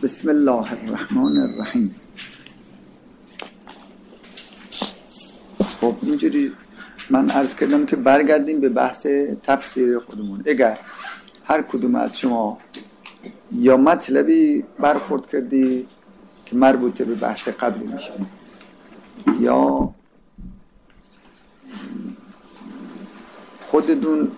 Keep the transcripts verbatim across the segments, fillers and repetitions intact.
بسم الله الرحمن الرحیم. خب اینجوری من عرض کردم که برگردیم به بحث تفسیر خودمون. اگر هر کدوم از شما یا مطلبی برخورد کردی که مربوط به بحث قبلی میشه یا خودتون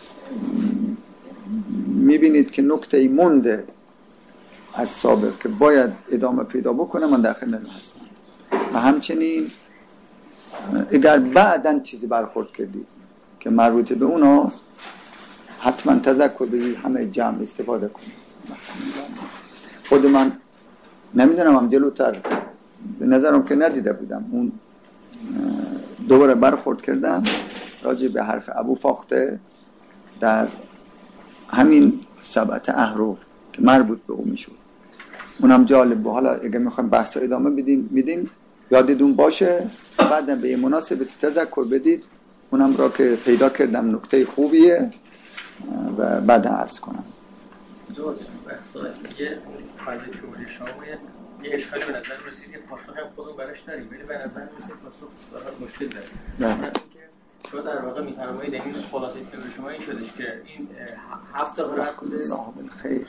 میبینید که نکته مونده از سابق که باید ادامه پیدا بکنه، من در خدمتتون هستم. و همچنین اگر بعداً چیزی برخورد کردید که مربوط به اوناست، حتما تذکر بدید، همه جمع استفاده کنید. خود من نمیدونم، هم جلوتر به نظرم که ندیده بودم، اون دوباره برخورد کردم راجع به حرف ابو فاخته در همین سبعت احرف که مربوط به اون میشود. اونم جالب بود. حالا اگه میخوایم بحث ادامه بدیم میدیم یادتون باشه، بعدم به یه مناسبت تذکر بدید. اونم را که پیدا کردم نکته خوبیه و بعد عرض کنم. جواد بحثا یه فایده تئوری شما یه اشکالی به نظر رسید که پاسخ هم خودمون براش داریم، ولی به نظر رسید پاسخ برای مشکل داره. نه شما در واقع میفرمایید این خلاصه تئوری شما این شدش که این هفت تا هر کدوم صاحب الخیر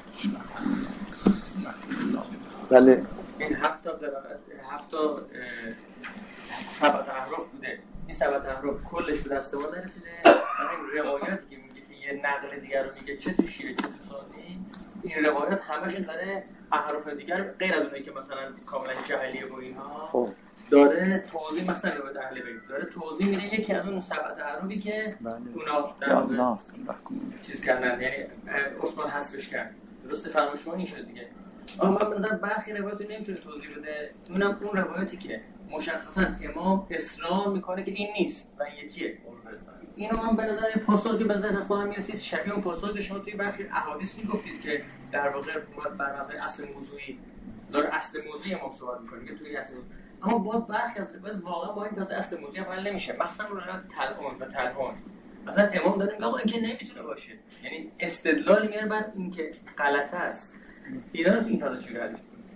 بله این هفت تا هفت تا سبعت احرف بوده. این سبعت احرف کلش به دست ما نرسیده. این روایاتی که میگه که یه نقل دیگر رو میگه چه تو شیره چه تو سنی، این روایات همشون داره احرف دیگر غیر از اونایی که مثلا کاملا جهلیه و اینها خب داره توضیح، مثلا روایت اهل بیت داره توضیح میده یکی از اون سبعت احرفی که بله. اونا در چیز کردن، یعنی عثمان حذفش کرد. درسته فرمایش شما این شد دیگه. اما من بدونم برخی روایات رو نمیتونه توضیح بده. اونم اون روایاتی که مشخصا امام اصرار میکنه که این نیست و این یکیه. اینو من به نظر پاسخی به ذهن خودم میرسید شبیه اون پاسخی که شما توی برخی احادیث میگفتید که در واقع بر مبنای اصل موضوعی داره اصل موضوعی امام صحبت میکنه که توی اصل، اما با برخی از روایات واقعا با این تازه اصل موضوعی حل نمیشه، مخصوصا روایات تلعون و تلعون. مثلا امام داره میگه آقا این که نمیتونه باشه، یعنی استدلالی میاره بر این که غلطه است. اینا رو این فضا چجوری حلش کنید؟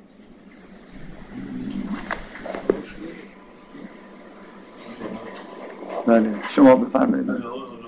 بله شما بفرمایید. که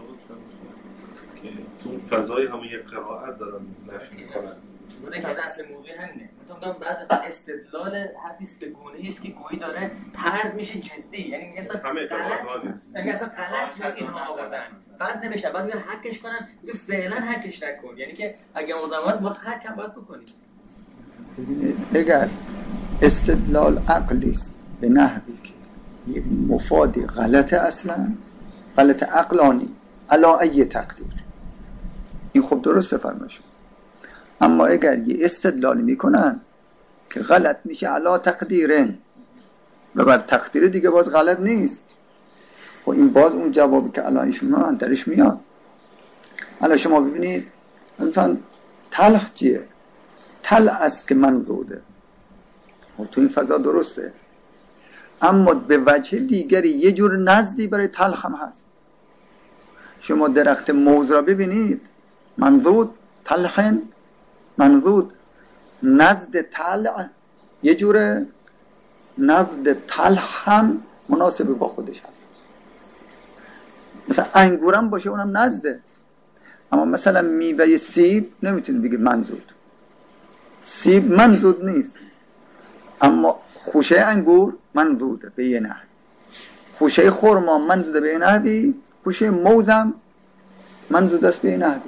تو فضای همون یک قرائت دارن نفی میکنن. بوده که اصل موضوعی همینه. مثلا بعضی استدلال حدیث به گونه‌ای است که گویی داره طرد میشه جدی، یعنی میگه اصلا غلط، یعنی اصلا غلط اینها آوردن. بعد نمیشه، بعد میگه حکش کنن، میگه فعلا حکش نکن، یعنی که اگه مزامات ما حک هم باید بکنیم. اگر استدلال عقلی است به نحوی که یک مفادی غلط اصلا غلط عقلانی علا ای تقدیر، این خب درسته فرمایش. اما اگر یه استدلالی میکنن که غلط میشه علا تقدیرن و بر تقدیر دیگه باز غلط نیست، و این باز اون جوابی که الان شما درش میاد. الان شما ببینید مثلا تلخ چیه؟ تل است که منظوره و تو این فضا درسته، اما به وجه دیگری یه جور نزدی برای تلخ هم هست. شما درخت موز را ببینید، منظور تلخن، منظور نزد تلع یه جور نزد تلخ هم مناسب با خودش هست. مثلا انگورم باشه اونم نزده، اما مثلا میوه سیب نمیتونی بگید منظور. سیب منظور نیست، اما خوشه انگور منظوره به یه نحوی، خوشه خرما منظوره به یه نحوی، خوشه موزم منظور است به یه نحوی.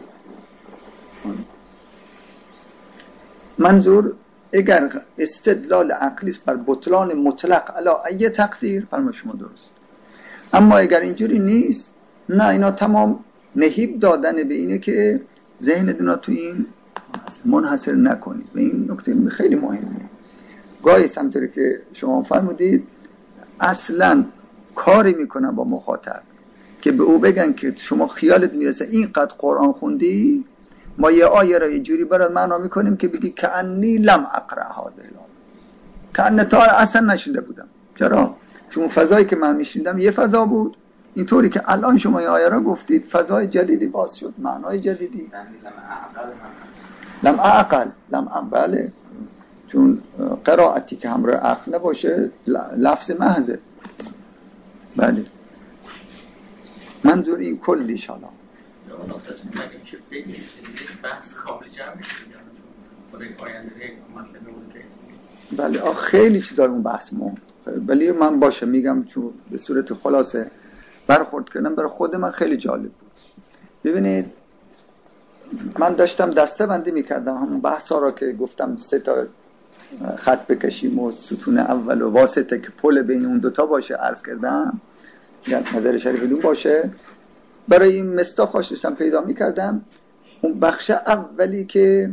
منظور اگر استدلال عقلی است بر بطلان مطلق علا ای تقدیر، فرما شما درست. اما اگر اینجوری نیست، نه، اینا تمام نهیب دادن به اینه که ذهنتون تو این منحصر نکنید. و این نکته خیلی مهمه. گاهی همونطوری که شما فرمودید اصلا کاری میکنن با مخاطب که به او بگن که شما خیالت میرسه اینقدر قرآن خوندی، ما یه آیه را یه جوری برات معنا میکنیم که بگی کأنی لم اقرأها بلا، کأن تا اصلا نشنیده بودم. چرا؟ چون فضایی که من میشنیدم یه فضا بود، اینطوری که الان شما این آیه را گفتید فضای جدیدی باز شد، معنای جدیدی. لم اعقل لم اعقل بله، چون قرائتی که همراه عقل نباشه لفظ محضه. بله منظور این کلیش. حالا بحث کامل جمع میشه خودای آینده مطلب بود که بله آه خیلی چیزای اون بحث مون، ولی من باشه میگم چون به صورت خلاصه برخورد کردم برای خود من خیلی جالب بود. ببینید من داشتم دسته بندی میکردم همون بحثا را که گفتم سه تا خط بکشیم و ستون اول و واسطه که پل بین اون دوتا باشه عرض کردم، یعنی نظر شریف بدون باشه. برای این مستاخاش داشتم پیدا میکردم. اون بخش اولی که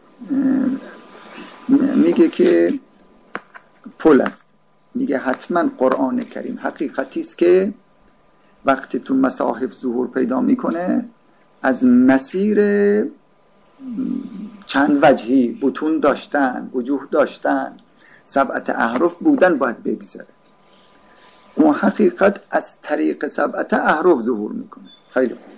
میگه که پل است، میگه حتما قرآن کریم حقیقتی است که وقتی تو مصاحف ظهور پیدا میکنه از مسیر چند وجهی، بطون داشتن، وجوه داشتن، سبعت احرف بودن باید بگذره. اون حقیقت از طریق سبعت احرف ظهور میکنه. خیلی خوب.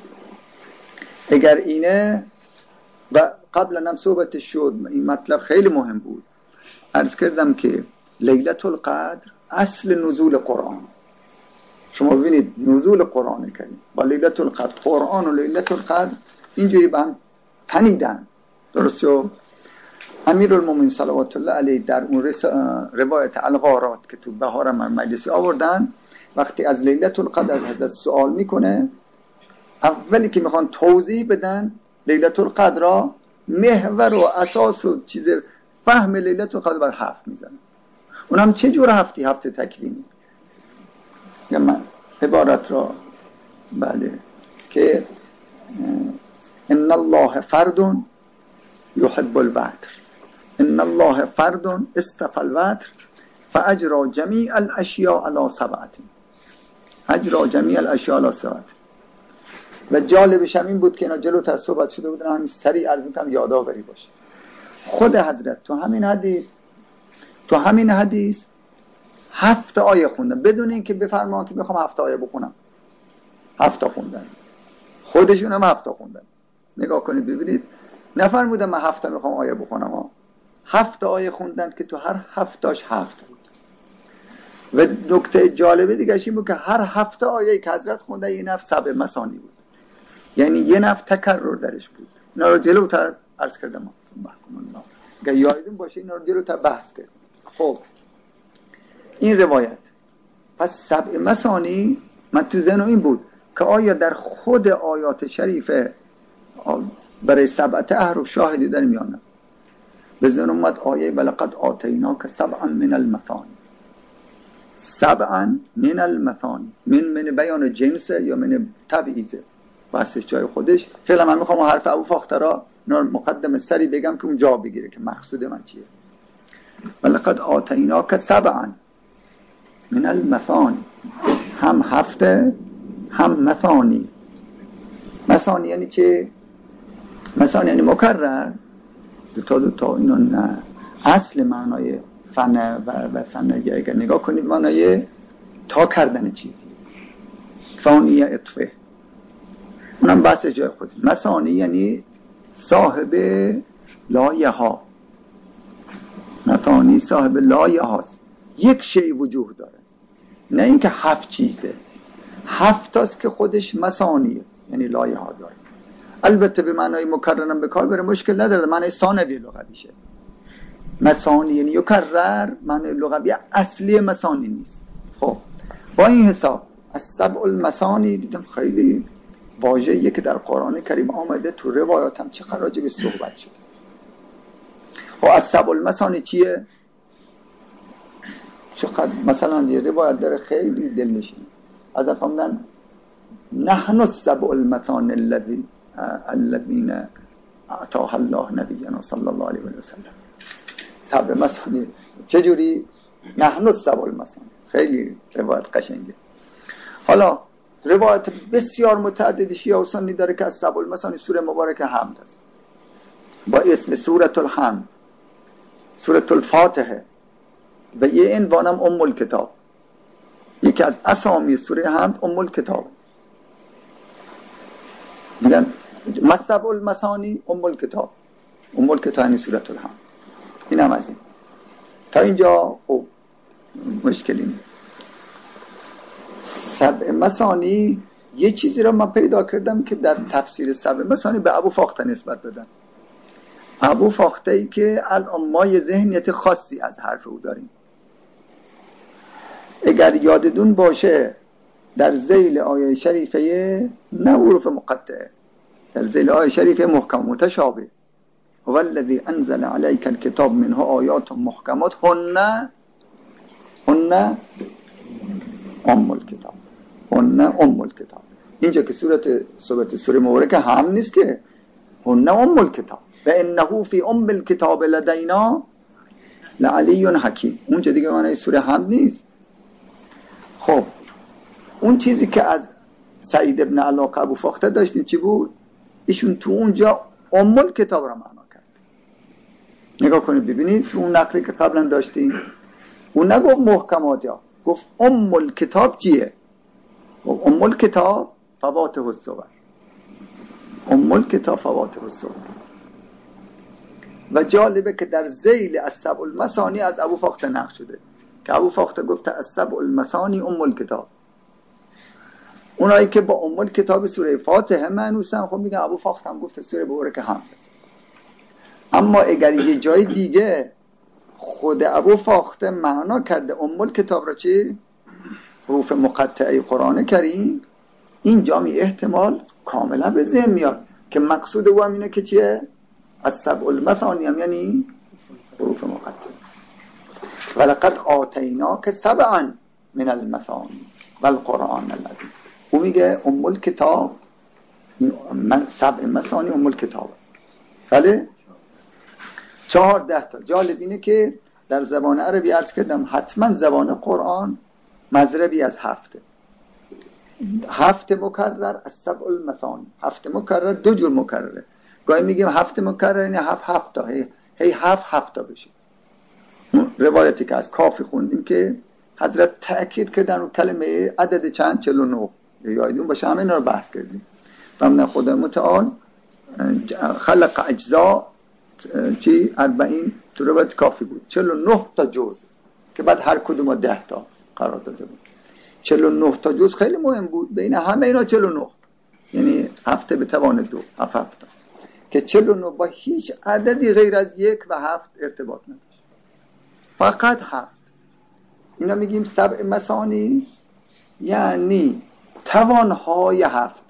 اگر اینه و قبلا هم صحبت شد این مطلب خیلی مهم بود، عرض کردم که لیلة القدر اصل نزول قرآن. شما ببینید نزول قرآن کریم با لیلة القدر، قرآن و لیلة القدر اینجوری با هم تنیدن. درست شد؟ امیرالمومنین صلوات الله علیه در اون روایت الغارات که تو بهار مجلسی آوردن، وقتی از لیلة القدر از حضرت سوال میکنه، اولی که میخوان توضیح بدن لیلة القدر را، محور و اساس و چیز فهم لیلة القدر بعد هفت میزنن. اونم چه جور هفتی؟ هفت تکوینی. یا من عبارت را بله که ان الله فرد يحب الوتر، ان الله فرد استفى الوتر فاجرى جميع الاشیاء على سبعه، اجرى جميع الاشیاء على سبعه. و جالبش هم این بود که اینا جلوتر صحبت شده بودن، همین سریع عرض میکنم یادآوری باشه. خود حضرت تو همین حدیث تو همین حدیث هفت آیه خوندن بدون اینکه بفرمان که میخوام هفت آیه بخونم. هفت خوندن، خودشون هم هفت خوندن. نگاه کنید ببینید، نفرمودن من هفت میخوام آیه بخونم ها. هفت آیه خوندن که تو هر هفتاش هفت بود. و نکته جالبه دیگه این بود که هر هفت آیه که حضرت خونده یه نفس سبع مثانی بود، یعنی یه نفس تکرر درش بود. اینا رو جلوتر عرض کردم محکم الله اگر یادتون باشه، اینا رو جلوتر بحث کردم. خب این روایت پس سبع مثانی من تو ذهنم این بود که آیا در خود آیات شریفه برای سبعت احرف شاهدی در میانه. به ذهن اومد آیه ولقد آتیناک سبعا من المثانی. سبعا من المثانی، من من بیان جنسه یا من تبعیضه، بحثش جای خودش. فعلا من میخوام حرف ابو فاخترا مقدم سری بگم که اون جا بگیره که مقصود من چیه. ولقد آتیناک سبعا من المثانی، هم هفته هم مثانی. مثانی یعنی چه؟ مثانی یعنی مکرر، دو تا دو تا. اینو نه اصل معنای فن و, و فن اگر نگاه کنید معنای تا کردن چیزی. فانی اطفه اونم بحث جای خودی. مثانی یعنی صاحب لایه ها. مثانی صاحب لایه هاست، یک شی وجود داره، نه اینکه هفت چیزه. هفت تاست که خودش مثانیه، یعنی لایه ها داره. البته به معنای مکررم به کار بره مشکل نداره، معنای ثانوی لغویشه. مثانی یعنی یکرر، معنای لغوی اصلی مثانی نیست. خب با این حساب از سبع المثانی دیدم خیلی واژه‌ایه که در قرآن کریم آمده، تو روایات هم چقدر راجع به صحبت شده. خب از سبع المثانی چیه؟ چقدر مثلا یه روایت داره خیلی دلنشین از فرمودن نحن السبع المثانی الذی الذین اعطاها الله نبینا صلی الله علیه و سلم. سبع مثانی چجوری؟ نحن السبع المثانی. خیلی روایت قشنگه. حالا روایت بسیار متعددی شیعه و سنی داره که از سبع المثانی سوره مبارکه حمد است با اسم سوره الحمد، سوره الفاتحه، و یه عنوانم ام الکتاب. یکی از اسامی سوره حمد ام الکتاب. میگن سبع المثانی ام الکتاب. ام الکتاب یعنی سوره الحمد. این هم از این. تا اینجا خب مشکلی نیست. سبع مثانی یه چیزی رو من پیدا کردم که در تفسیر سبع مثانی به ابو فاخته نسبت دادن. ابو فاخته ای که الان ما یه ذهنیت خاصی از حرف او داریم. اگر یادتون باشه در ذیل آیه شریفه نه حروف مقطعه، در ذیل آیه شریفه محکم متشابه، هو الذی انزل علیک الکتاب منه آیات محکمات هن هن ام الکتاب، هن ام الکتاب. اینجا که صورت صورت سوره مبارکه هم نیست که هن ام الکتاب و انه فی ام الکتاب لدینا لعلی حکیم. اونجا دیگه معنی سوره هم نیست. خب اون چیزی که از سعید ابن علاقه ابو فاخته داشتیم چی بود؟ ایشون تو اونجا ام الکتاب را معنا کرد. نگاه کنید ببینید تو اون نقلی که قبلا داشتیم اون نگفت محکمات، یا گفت ام الکتاب چیه؟ ام الکتاب فواته الصور، ام الکتاب فواته الصور. و جالبه که در ذیل از سبع المثانی از ابو فاخته نقل شده که ابو فاخته گفته از سبع المثانی ام الکتاب. اونایی که با ام الکتاب سوره فاتحه معنوسن خب میگن ابو فاخته هم گفته سوره مبارکه هم هست. اما اگر یه جای دیگه خود ابو فاخته معنا کرده ام الکتاب را چی؟ حروف مقطعه قرآن کریم، این جامی احتمال کاملا به ذهن میاد که مقصود او هم اینه که چیه؟ از سبع المثانی هم یعنی حروف مقطعه. ولقد آتیناک سبعا من المثانی والقرآن العظیم. او میگه ام الکتاب سبع مثانی ام الکتاب است. بله؟ چهارده تا. جالب اینه که در زبان عربی عرض کردم حتما زبان قرآن مضربی از هفته. هفت مکرر از سبع المثانی. هفت مکرر دو جور مکرره. گاهی میگیم هفت مکرر یعنی هفت هفت تا، هی, هی هفت هفت تا بشه. روایتی که از کافی خوندیم که حضرت تأکید کردن رو کلمه عدد چند؟ چهل و نه. یادتون باشه همه اینا رو بحث کردیم. فرمودن خدا متعال خلق اجزا چی؟ اربعین تو روایت کافی بود. چهل و نه تا جز که بعد هر کدوم ده تا قرار داده بود. چهل و نه تا جز خیلی مهم بود. بین همه اینا چهل و نه، یعنی هفته به توان دو، هفت هفت تا. که چهل و نه با هیچ عددی غیر از یک و هفت ارتباط نداشت، فقط هفت. اینا میگیم سبع مثانی یعنی توانهای هفت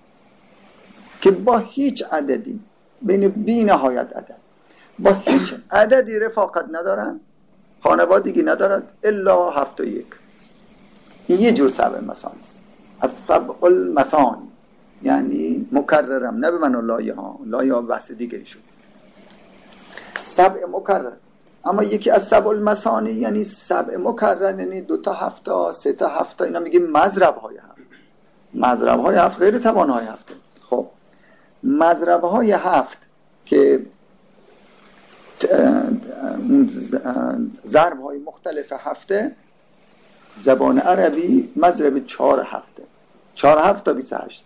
که با هیچ عددی بین بی نهایت عدد با هیچ عددی رفاقت ندارن، خانوادگی ندارد الا هفت و یک. این یه جور سبع مثانی است. السبع المثانی یعنی مکررم، نه به من لایه ها، لایه ها بحث دیگری شد. سبع مکرر. اما یکی از سبع المثانی یعنی سبع مکرر یعنی دو تا هفته، سه تا هفته. اینا میگیم مضرب های هفت. مضرب های هفت غیر توان های هفت. خب مضرب های هفت که ضرب های مختلف هفته، زبان عربی مضرب چهار هفته، چهار هفت تا بیست و هشت.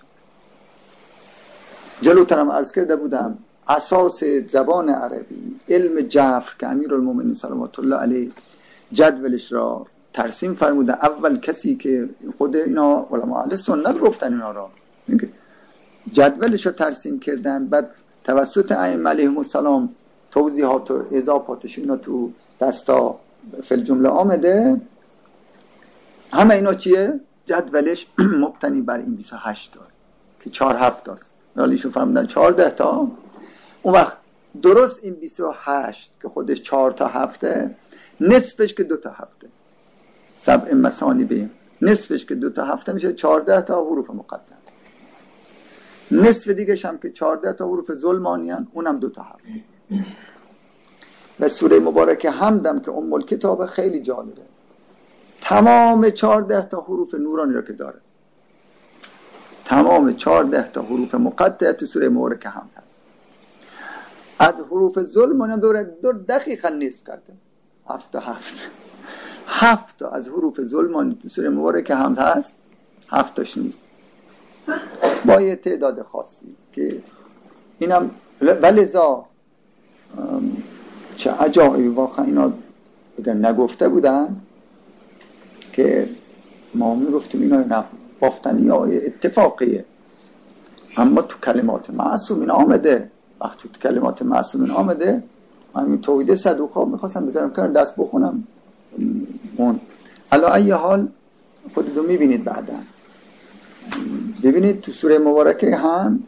جلوترم عرض کرده بودم اساس زبان عربی علم جعفر که امیرالمومنین صلوات الله علیه جدولش را ترسیم فرموده. اول کسی که خود اینا علماء اهل سنت گفتن اینا را جدولش را ترسیم کردن، بعد توسط ائمه علیهم السلام توضیحات و اضافاتش اینا تو دستا فل جمله آمده. همه اینا چیه؟ جدولش مبتنی بر این بیست و هشت تا که چهار هفت است. رالیشون فرمودن چهارده تا. اون وقت درست این بیست و هشت که خودش چهار تا هفته، نصفش که دو تا هفته، سبع مثانی بیم نصفش که دو تا هفته میشه چهارده تا حروف مقطع. نصف دیگه هم که چهارده تا حروف ظلمانیان، اونم دو تا هفته. و سوره مبارکه حمدم که ام الکتاب خیلی جالبه، تمام چهارده تا حروف نورانی را که داره، تمام چهارده تا حروف مقطعه تو سوره مبارکه حمد هست. از حروف ظلمانی دور دور دقیقا نصف کرده، هفت تا هفت هفت تا از حروف ظلمانی تو سوره مبارکه حمد هست، هفت تاش نیست با یه تعداد خاصی که اینم ولذا چه عجایبی واقعا اینا اگر نگفته بودن که ما میگفتیم اینا نه بافتنی های اتفاقیه، اما تو کلمات معصومین آمده. وقتی تو کلمات معصومین آمده، من این توحید صدوق ها میخواستم بذارم کنار دست بخونم اون. علا ای حال خودتون میبینید بعدا. ببینید تو سوره مبارکه هم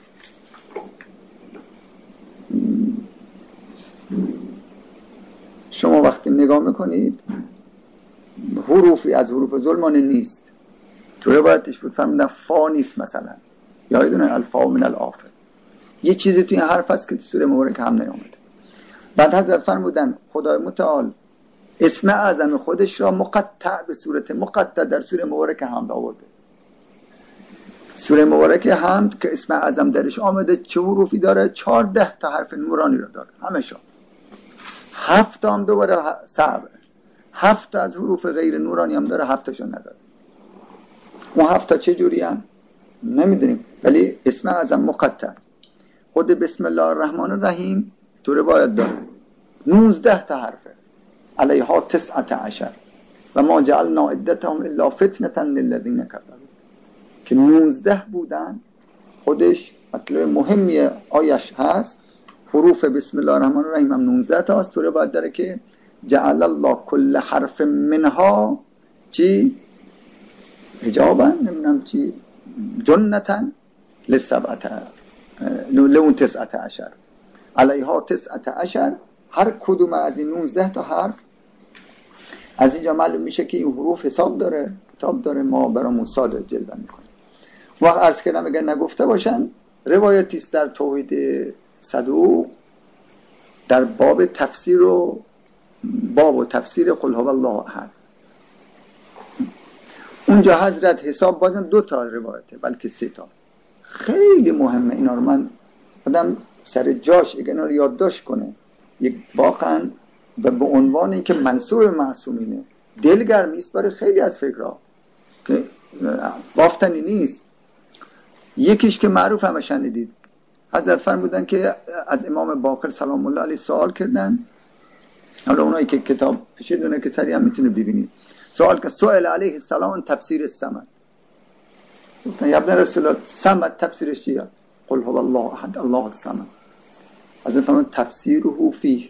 شما وقتی نگاه میکنید حروفی از حروف ظلمانه نیست. تو روایتش بود فرمودن فا نیست مثلا، یا یدونه الفا من الافه، یه چیزی توی این حرف هست که تو سوره مبارکه هم نیامده. بعد حضرت فرمودن خدای متعال اسم اعظم خودش را مقطع به صورت مقطع در سوره مبارکه حمد آورده. سوره مبارکه حمد که اسم اعظم درش آمده چه حروفی داره؟ چهارده تا حرف نورانی رو داره همشون. هفت هم دوباره صعب، هفت از حروف غیر نورانی هم داره، هفتشون نداره. اون هفت چه جوری هم نمیدونیم، ولی اسم اعظم مقطع است. خود بسم الله الرحمن الرحیم تو روایت داره نوزده تا حرفه، علیها تسعت عشر و ما جعلنا عدتهم الا فتنة للذین کفروا، که نوزده بودن. خودش مطلب مهمی آیش هست. حروف بسم الله الرحمن الرحیم هم نوزده تا است. تو روایت داره که جعل الله کل حرف منها چی؟ حجابا نمیدونم چی جنتا لسبعت لون تسعت عشر علیها تسعت عشر. هر کدوم از این نوزده تا حرف از اینجا معلوم میشه که این حروف حساب داره، کتاب داره، ما برامون ساده جلوه میکنه. وقت عرض کردم اگر نگفته باشن روایتی است در توحید صدوق در باب تفسیر و باب و تفسیر قل هو الله احد. اونجا حضرت حساب بازن دو تا روایته بلکه سه تا. خیلی مهمه اینا رو من آدم سر جاش اگر اینا رو یادداشت کنه، یک واقعا و به عنوان اینکه منصور معصومینه دلگرمی است برای خیلی از فکرها که بافتنی نیست. یکیش که معروف همه شنیدید، حضرت فرمودن که از امام باقر سلام الله علیه سوال کردن. حالا اونایی که کتاب پیشیدونه که سریع هم میتونه ببینید. سوال که سئل علیه السلام تفسیر الصمد، گفتن یا ابن رسول الله صمد تفسیرش چیه؟ قل هو الله احد الله الصمد. حضرت فرمودن تفسیره فیه،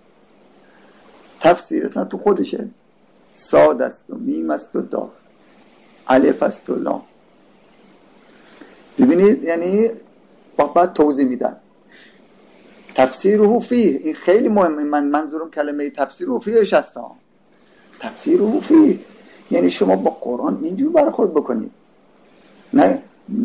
تفسیر اصلا تو خودشه، صاد است و میم است و دال، الف است و لام. ببینید یعنی بعد توضیح میدن تفسیره فیه. این خیلی مهمه. من منظورم کلمه تفسیره فیهش هست. تفسیره فیه یعنی شما با قرآن اینجور برخورد بکنید. نه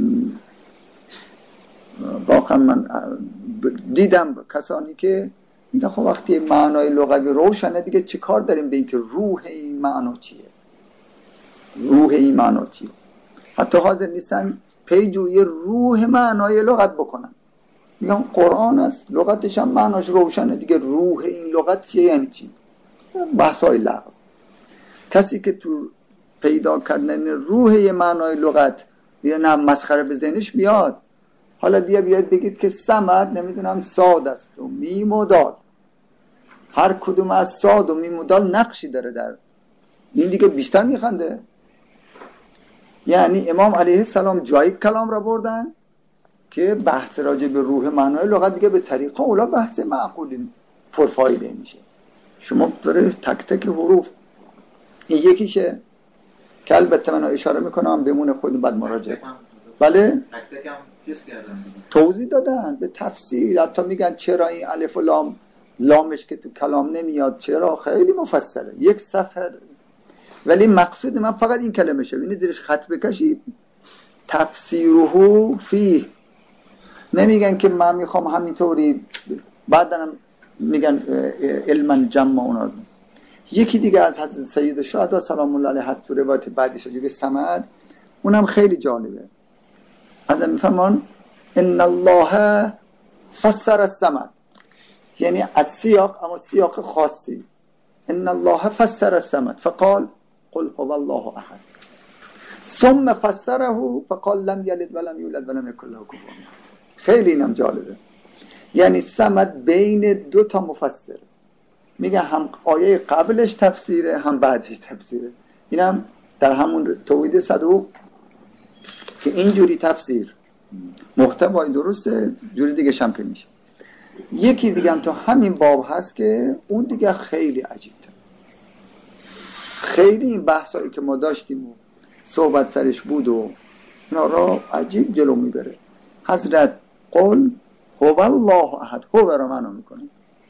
واقعا من دیدم کسانی که میگن خب وقتی معنای لغوی روشنه دیگه چه کار داریم به اینکه روح این معنا چیه، روح این معنا چیه. حتی حاضر نیستن پیجوی روح معنای لغت بکنن. میگن قرآن است لغتش هم معناش روشنه دیگه، روح این لغت چیه یعنی چی؟ بحثای لغو. کسی که تو پیدا کردن روح یه معنای لغت دیگه نه مسخره به ذهنش بیاد. حالا دیگه بیاد بگید که صمد نمیدونم صاد است و میم و دال، هر کدوم از صاد و میم و دال نقشی داره در این، دیگه بیشتر میخنده. یعنی امام علیه السلام جای کلام را بردن که بحث راجع به روح معنای لغت دیگه به طریقه اولا بحث معقولی پرفایده میشه. شما برای تک تک حروف این یکیشه که البته من اشاره میکنم بمونه خود بعد مراجعه کنم. بله تک تک هم چیز کردن توضیح دادن به تفسیر، حتی میگن چرا این الف و لام لامش که تو کلام نمیاد چرا، خیلی مفصله یک صفحه. ولی مقصود من فقط این کلمه شه، ببینید زیرش خط بکشید تفسیره فیه. نمیگن که من میخوام همینطوری بعدن میگن علما جمع اونا. یکی دیگه از حضرت سید الشهدا سلام الله علیه هست تو روایت بعدیش راجع به صمد، اونم خیلی جالبه. از میفهمون ان الله فسر الصمد، یعنی از سیاق اما سیاق خاصی. ان الله فسر الصمد فقال قل هو الله احد ثم فسره فقال لم یلد ولم یولد ولم یکن له کفوا احد. خیلی اینم جالبه. یعنی صمد بین دو تا مفسر، میگه هم آیه قبلش تفسیره هم بعدش تفسیره. اینم در همون توحید صدوق که اینجوری تفسیر محتوای درسته، جوری دیگه شمپه میشه. یکی دیگه هم تو همین باب هست که اون دیگه خیلی عجیب تر. خیلی این بحثایی که ما داشتیم و صحبت سرش بود و اینا را عجیب جلو میبره. حضرت قل هو الله احد، هو را معنا میکنن،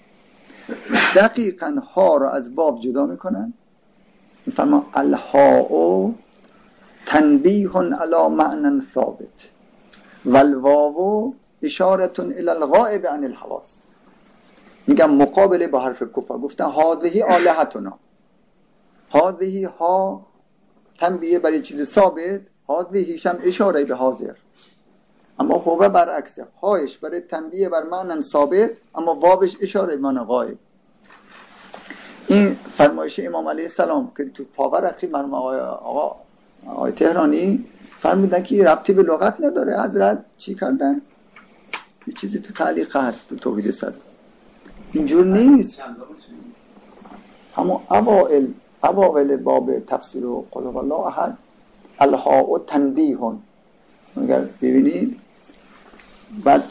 دقیقا ها را از باب جدا میکنن، میفرما الهاء تنبیه علی معنی ثابت والواو اشاره الی الغائب عن الحواس. میگم مقابله با حرف کفر گفتن هذه آلهتنا، هذه ها تنبیه برای چیز ثابت، هذه هم اشاره به حاضر. اما هو برعکسه، هایش برای تنبیه بر معنی ثابت اما واوش اشاره به معنی غایب. این فرمایش امام علیه السلام که تو پاورقی مرحوم آقای آقا آقای تهرانی فرمودن که ربطی به لغت نداره. حضرت چی کردن؟ یه چیزی تو تعلیق هست تو توحید صدوق، اینجور نیست. همون اوائل اوائل باب تفسیر و قل هو الله احد الهاء تنبیه، اگر ببینید بعد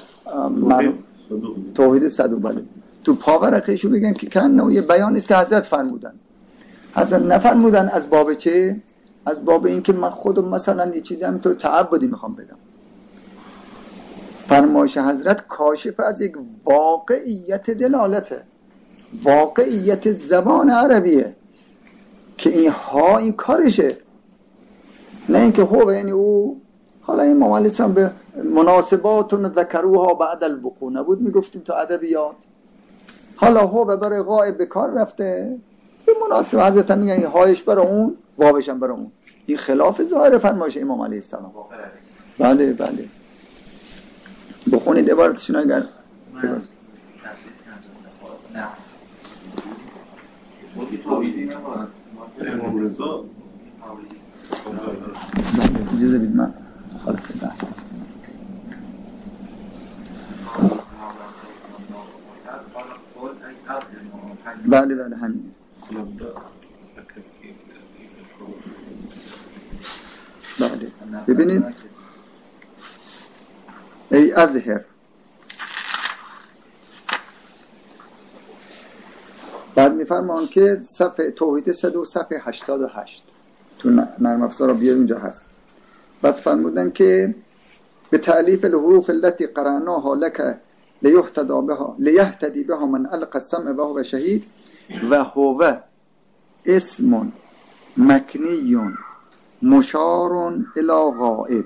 توحید صدوق بله تو پاورقیشو بگن که کنه یه بیان است که حضرت فرمودن. حضرت نفرمودن از باب چه؟ از باب این که من خودم مثلا یه چیزی هم تو تعبدی میخوام بگم. فرمایش حضرت کاشف از یک واقعیت دلالته، واقعیت زبان عربیه که این ها این کارشه، نه اینکه هو یعنی او. حالا این امام علیه السلام به مناسباتون ذکروها بعد الوقوع نبود میگفتیم تو ادبیات، حالا هو برای غائب به کار رفته به مناسب حضرت هم میگن هایش برای اون واوش هم برای اون. این خلاف ظاهر فرمایش امام علیه السلام. بله بله بخونید عبارتشون اگر امام رضا اجازه بدید من خالق بحث بله بله همین. بله ببینید ای ازهر بعد میفرمان که صفحه توحید صدوق صفحه هشتاد و هشت تو نرم افزار رو بیار اونجا هست. بعد فرمودن که به تألیف الحروف التي قرأناها لك لیهتدی بها لیهتدی بها من القى السمع وهو شهید و هو اسم مکنی مشار الی غائب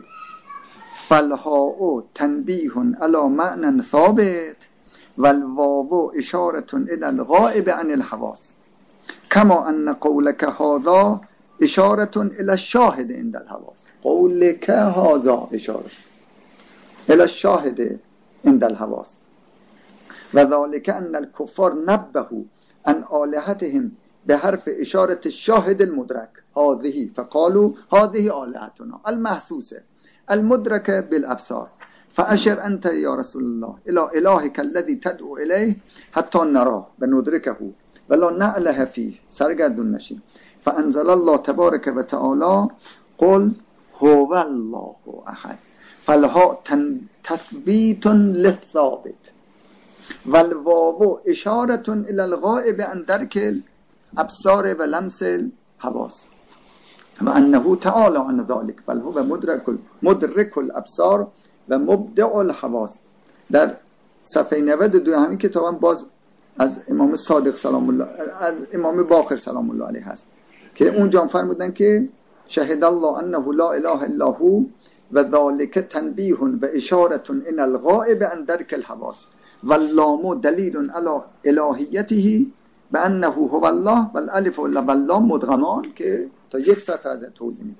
فالهاء تنبیه علی معنی ثابت والواو اشاره الی الغائب عن الحواس کما ان قولک هذا اشاره الی الشاهد عند الحواس. قولک هذا اشاره الی الشاهد عند الحواس و ذلك ان الكفار نبهوا عن آلهتهم به حرف اشاره الشاهد المدرك هذه فقالوا هذه آلهتنا المحسوسه المدركه بالابصار فاشر انت يا رسول الله الى الهك الذي تدعو اليه حتى نراه وندركه ولا نعله فيه سرگردون نشیم. فانزل الله تبارك وتعالى قل هو الله احد فالها تثبيت للثابت والواو اشاره الى الغائب عن درك الابصار ولمس الحواس و انه تعالی عن ذلك بل هو مدرک مدرک الابصار و مبدع الحواس. در صفحه نود و دو همین کتابم باز از امام صادق سلام الله از امام باقر سلام الله علیه هست که اونجا فرمودن که شهد الله انه لا اله الا هو و ذلك تنبیه و اشاره الى الغائب عن درک الحواس واللام دلیل علی الهیته بانه هو الله والالف واللام مدغمان که تا یک صفحه از توضیح میدن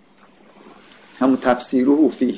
همون تفسیره فیه.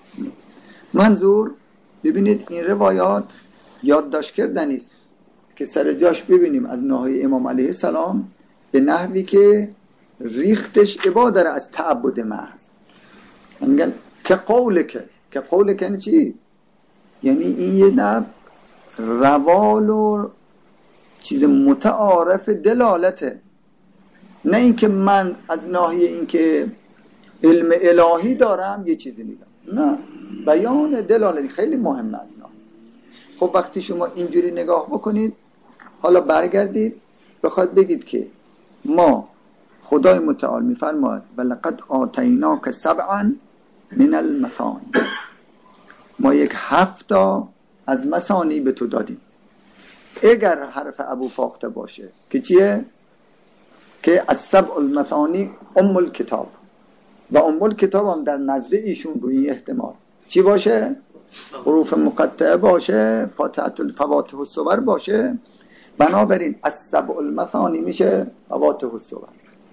منظور ببینید این روایات یادداشت کردنی است که سر جاش ببینیم از ناحیه امام علیه السلام به نحوی که ریختش عبادت از تعبد محض. میگن که قولک که قولک یعنی چی؟ یعنی این یه نه روال و چیز متعارف دلالته، نه اینکه من از ناحیه اینکه علم الهی دارم یه چیزی میگم، نه، بیان دلالتی خیلی مهمه از ناحیه. خب وقتی شما اینجوری نگاه بکنید، حالا برگردید بخواید بگید که ما خدای متعال میفرماید ولقد آتیناک سبعا من المثانی، ما یک هفتا از مثانی به تو دادیم. اگر حرف ابو فاخته باشه که چیه؟ که از سبع المثانی ام الکتاب، و ام الکتاب هم در نزد ایشون روی این احتمال چی باشه؟ حروف مقطعه باشه، فاتحه الفواتح الصور باشه، بنابراین از سبع المثانی میشه فواتح الصور.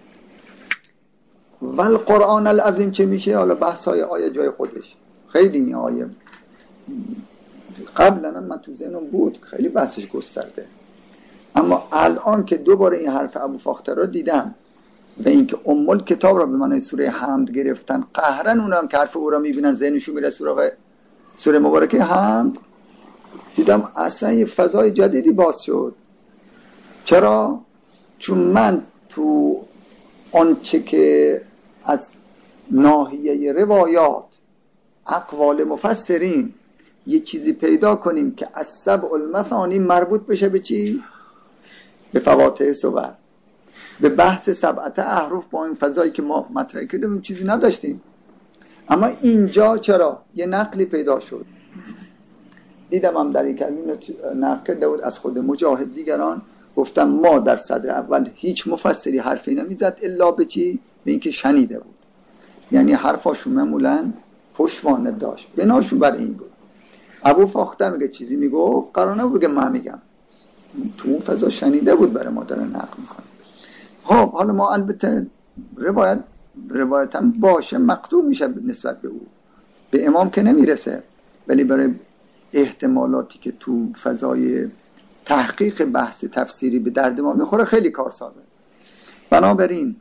و القرآن العظیم چه میشه؟ حالا بحث های آیه جای خودش، خیلی این آیه قبلا من تو ذهنم بود، خیلی بحثش گسترده، اما الان که دوباره این حرف ابو فاخته رو دیدم و اینکه ام الکتاب را به معنای سوره حمد گرفتن، قهرن اونم که حرف او را میبینن ذهنشون میره سوره سوره مبارکه حمد، دیدم اصلا یه فضای جدیدی باز شد. چرا؟ چون من تو آنچه که از ناحیه روایات اقوال مفسرین یه چیزی پیدا کنیم که از سبع المثانی مربوط بشه به چی؟ به فواتح صور، به بحث سبعت احرف، با این فضایی که ما مطرح کردیم چیزی نداشتیم. اما اینجا چرا؟ یه نقلی پیدا شد، دیدم هم در یک از این نقل کرده بود از خود مجاهد دیگران، گفتم ما در صدر اول هیچ مفسری حرفی نمیزد الا به چی؟ به اینکه شنیده بود، یعنی حرفاشون معمولا پشتوانه داشت، بناشون بر این بود. ابو فاخته میگه چیزی میگفت قرار نبود که من میگم، تو اون فضا شنیده بود، برای ما داره نقل میکنه. خب حالا ما البته روایت روایت هم باشه مقطوع میشه نسبت به او، به امام که نمیرسه، ولی برای احتمالاتی که تو فضای تحقیق بحث تفسیری به درد ما میخوره خیلی کارسازه. بنابراین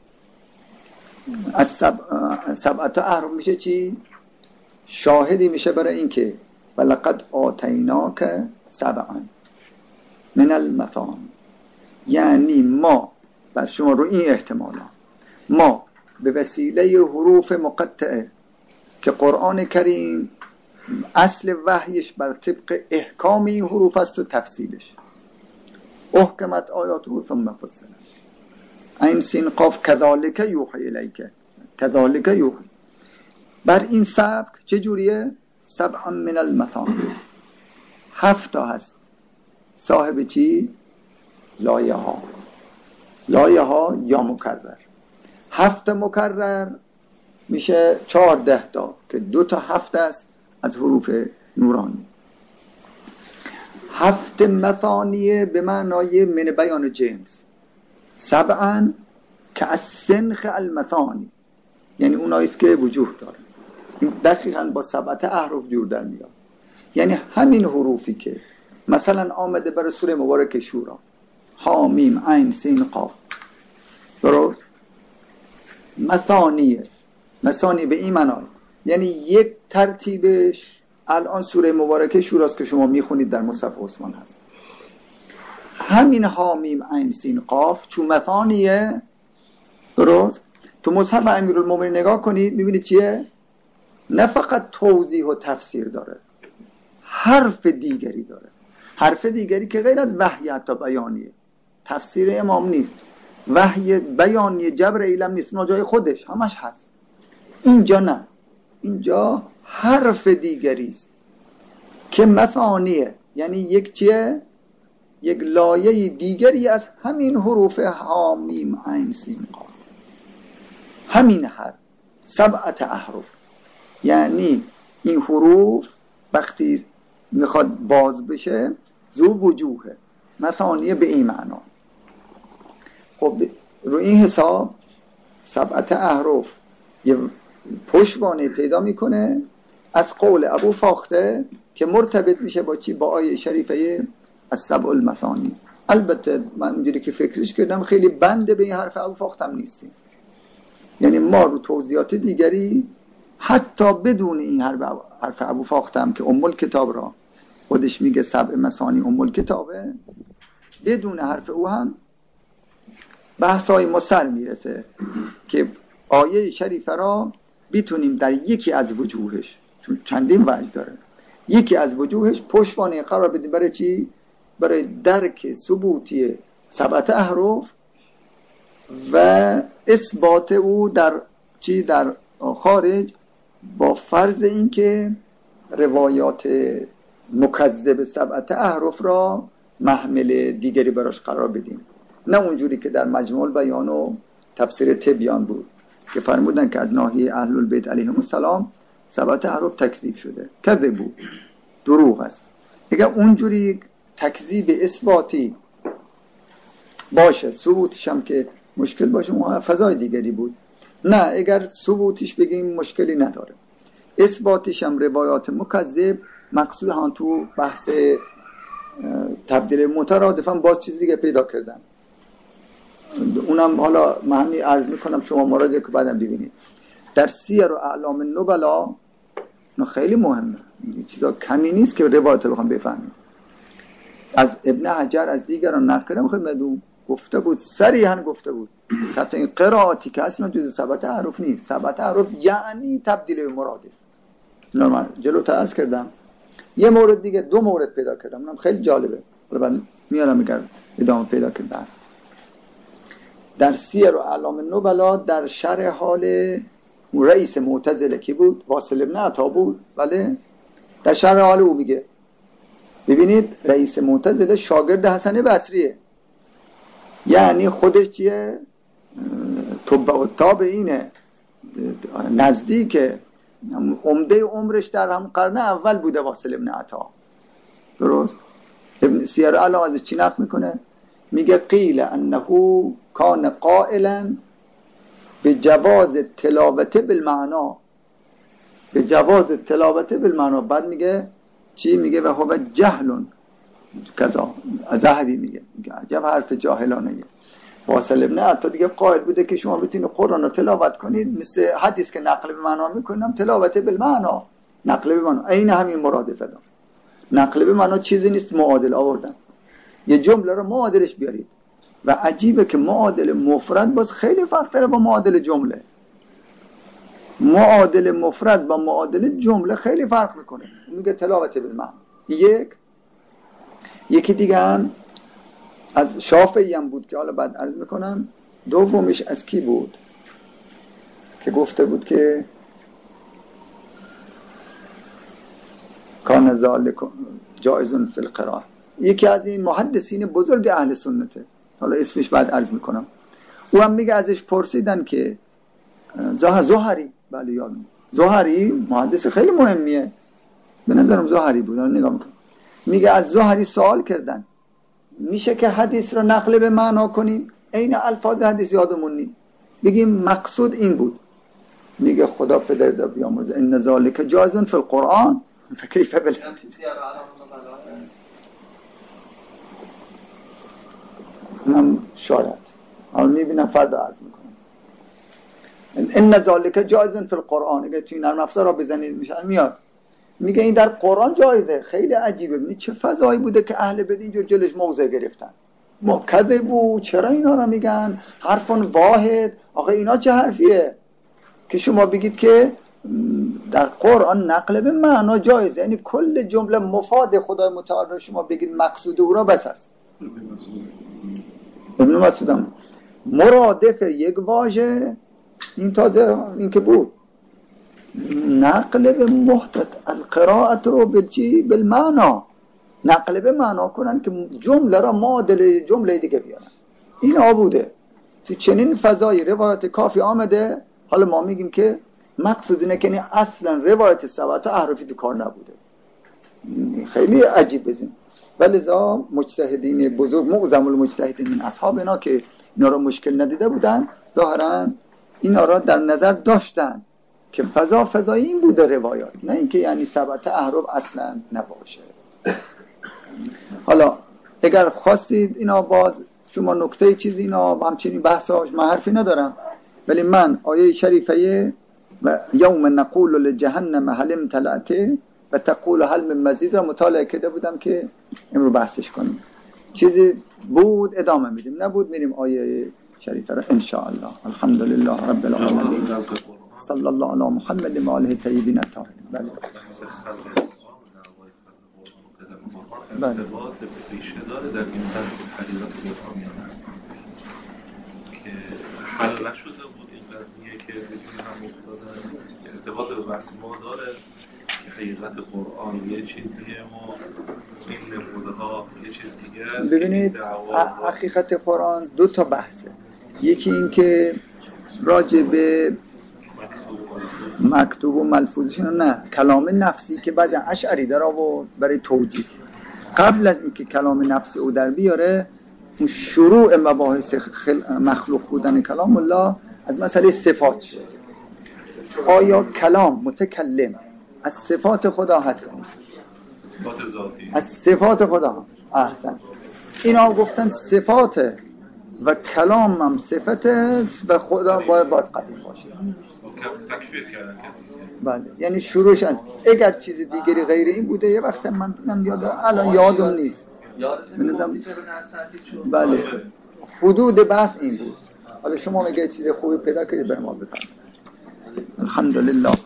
از سب... سبعت احرف میشه چی؟ شاهدی میشه برای این که ولقد آتیناک سبعا من المثانی، یعنی ما بر شما رو این احتمالا ما به وسیله حروف مقطعه که قرآن کریم اصل وحیش بر طبق احکام این حروف است و تفصیلش، احکمت آیاته ثم فصلت عین سین قاف کذالک یوحی الیک، کذالک یوحی، بر این سبک چجوریه؟ سبعا من المثانی، هفتا هست صاحب چی؟ لایه ها، لایه ها یا مکرر، هفت مکرر میشه چهارده تا که دو تا هفت است از حروف نورانی. هفت مثانیه به معنای من بیان جنس، سبعا که از سنخ المثانی، یعنی اوناییست که وجوه داره، این دقیقاً با سبعت احرف جور در میاد. یعنی همین حروفی که مثلا آمده برای سوره مبارک شورا، ها میم عین سین قاف، درست؟ مثانیه، مثانی به این معنی یعنی یک ترتیبش الان سوره مبارکه شوراست که شما میخونید در مصحف عثمان هست. همین ها میم عین سین قاف چون مثانیه، درست؟ تو مصحف امیرالمومنین نگاه کنید میبینید چیه؟ نه فقط توضیح و تفسیر داره، حرف دیگری داره، حرف دیگری که غیر از وحی حتی بیانیه، تفسیر امام نیست، وحی بیانیه جبرئیل هم نیست، اون جای خودش همش هست. اینجا نه، اینجا حرف دیگری است که مثانیه، یعنی یک چیه؟ یک لایه دیگری از همین حروف ها میم عین سین قاف، همین حرف سبعت احرف، یعنی این حروف وقتی میخواد باز بشه ذو وجوهه، مثانیه به این معنا. خب رو این حساب سبعت احرف یه پشتوانه پیدا میکنه از قول ابو فاخته که مرتبط میشه با چی؟ با آیه شریفه از سبع المثانی. البته من اونجوری که فکرش کردم خیلی بنده به این حرف ابو فاخته هم نیستیم، یعنی ما رو توضیحات دیگری حتی بدون این حرف ابو فاخته هم که ام الکتاب را خودش میگه سبع مثانی ام الکتابه، بدون حرف او هم بحثای ما سر میرسه که آیه شریفه را بیتونیم در یکی از وجوهش، چون چندین وجه داره، یکی از وجوهش پشتوانه قرار بدیم. برای چی؟ برای درک ثبوتی سبعت احرف و اثبات او در چی؟ در خارج، با فرض این که روایات مکذب سبعت احرف را محمل دیگری براش قرار بدیم، نه اونجوری که در مجموع بیان و تفسیر تبیان بود که فرمودن که از ناحیه اهل البیت علیهم السلام سبعت احرف تکذیب شده. کذب بود، دروغ است. اگر اونجوری تکذیب اثباتی باشه، ثبوتش هم که مشکل باشه، اون فضای دیگری بود. نه، اگر ثبوتش بگیم مشکلی نداره، اثباتش هم روایات مکذب، مقصود هم تو بحث تبدیل مترادفا باز چیز دیگه پیدا کردن. اونم حالا من همین عرض میکنم، شما مراجعه که بعدم ببینید. در سیر و اعلام النبلا خیلی مهمه، این چیزا کمی نیست که روایت رو بخوام بفهمیم. از ابن حجر از دیگران نقل کردم خدمتتون، گفته بود، صریحا گفته بود حتی این قرائاتی که اصلا جز سبعت احرف نیست، سبعت احرف یعنی تبدیل مرادف. نورمال جلوتر عرض کردم. یه مورد دیگه، دو مورد پیدا کردم، اونم خیلی جالبه، حالا بعد میارم میگم ادامه پیدا کرده است. در سیر و اعلام النبلا در شرح حال رئیس معتزله کی بود؟ واصل ابن عطا بود. بله، در شرح حال او میگه ببینید رئیس معتزله شاگرد حسن بصریه، یعنی خودش چیه؟ تابعینه، نزدیک، عمده عمرش در هم قرن اول بوده واصل ابن عطا. درست؟ ابن سیر اعلام ازش چی نقل میکنه؟ میگه قیل انه کان قائلا به جواز تلاوت بالمعنا، به جواز تلاوت بالمعنا. بعد میگه چی؟ میگه و هو جهل کذا. ذهبی میگه میگه عجب حرف جاهلانه. واصل ابن عطا دیگه قائل بوده که شما بتونید قرآن رو تلاوت کنید، مثل حدیث که نقل به معنا میکنم، تلاوت بالمعنا، نقل به معنا عین همین مرادفه داره. نقل به معنا چیزی نیست معادل آوردن، یه جمله رو معادلش بیارید. و عجیبه که معادل مفرد باز خیلی فرق داره با معادل جمله. معادل مفرد با معادل جمله خیلی فرق میکنه. میگه تلاوت بالمعنا. یک یکی دیگه هم از شافعی هم بود که حالا بعد عرض میکنم. دومش از کی بود که گفته بود که کان ذالک جایز فی القراءه؟ یکی از این محدثین بزرگ اهل سنته، حالا اسمش بعد عرض میکنم. او هم میگه ازش پرسیدن که زهری، بله یادم، زهری محدث خیلی مهمیه، به نظرم زهری بود، نگاه میکنم. میگه از زهری سوال کردن میشه که حدیث رو نقل به معنا کنیم، عین الفاظ حدیث یادمون نی، بگیم مقصود این بود. میگه خدا پدر دا بیامرزه، ان ذالک جایز فی القرآن فکیف بالحدیث. من شاید حالا میبینم فردا عرض میکنم. ان ذالک جایز فی القرآن، اگه توی نرم افزار را بزنید میشه میاد. میگه این در قرآن جایزه. خیلی عجیبه، ببینید چه فضایی بوده که اهل بدین اینجور جلش موضع گرفتن. مکذبو، چرا اینا رو میگن حرفون واحد؟ آخه اینا چه حرفیه که شما بگید که در قرآن نقل به معنا جایزه؟ یعنی کل جمله مفاد خدای متعال رو شما بگید مقصود او را بس است. ابن مسعود هم مرادف یک واژه، این تازه این که بود نقل به محتط القراءت رو بالچی بالمعنا، نقل به معنا کنن که جمله را معادل جمله دیگه بیارن. این آبوده تو چنین فضایی روایت کافی آمده. حالا ما میگیم که مقصود اینه که اصلا روایت سبعت احرفی تو کار نبوده. خیلی عجیب بزین. ولذا مجتهدین بزرگ، معظم المجتهدین من اصحابنا که اینا را مشکل ندیده بودن، ظاهرا اینا را در نظر داشتن که فضا فضایی این بوده روایات، نه اینکه یعنی سبعت احرف اصلا نباشه. حالا اگر خواستید اینا باز شما نکته چیزی اینا همچنین بحثاش من حرفی ندارم، ولی من آیه شریفه و یوم نقول لجهنم هل امتلأت و تقول هل من مزید را مطالعه کرده بودم که امروز بحثش کنیم. چیزی بود ادامه میدیم، نبود میریم آیه شریفه را ان شاء الله. الحمدلله رب العالمین، صلی الله علی محمد و آله الطیبین الطاهرین. بله بله ارتباط ریشه داره در این بحث حقیقت قرآن که حل نشده بود این قضیه که بدون هم افتادن، ارتباط به بحث ما داره که حقیقت قرآن یه چیزیه، ما این نموده ها یه چیز دیگه است. ببینید حقیقت قرآن دو تا بحثه، یکی این که راجع به مکتوب و ملفوظشون، نه کلام نفسی که بعد اشعری در آورد برای توجیه. قبل از اینکه کلام نفسی او در بیاره، اون شروع مباحث مخلوق بودن کلام الله از مسئله صفات شد. آیا کلام متکلم از صفات خدا هست؟ صفات ذاتی از صفات خدا. احسن. اینا گفتن صفات و کلام هم صفت و خدا باید باید قدیم باشه. تکفیر کردن. بله، یعنی شروعش اند. اگر چیز دیگری غیر این بوده یه وقت من دیدم یاد الان یادم نیست. بنظرم بله حدود بحث این بود. حالا شما میگه چیز خوبی پیدا کنید بر ما بفرمایید. الحمدلله.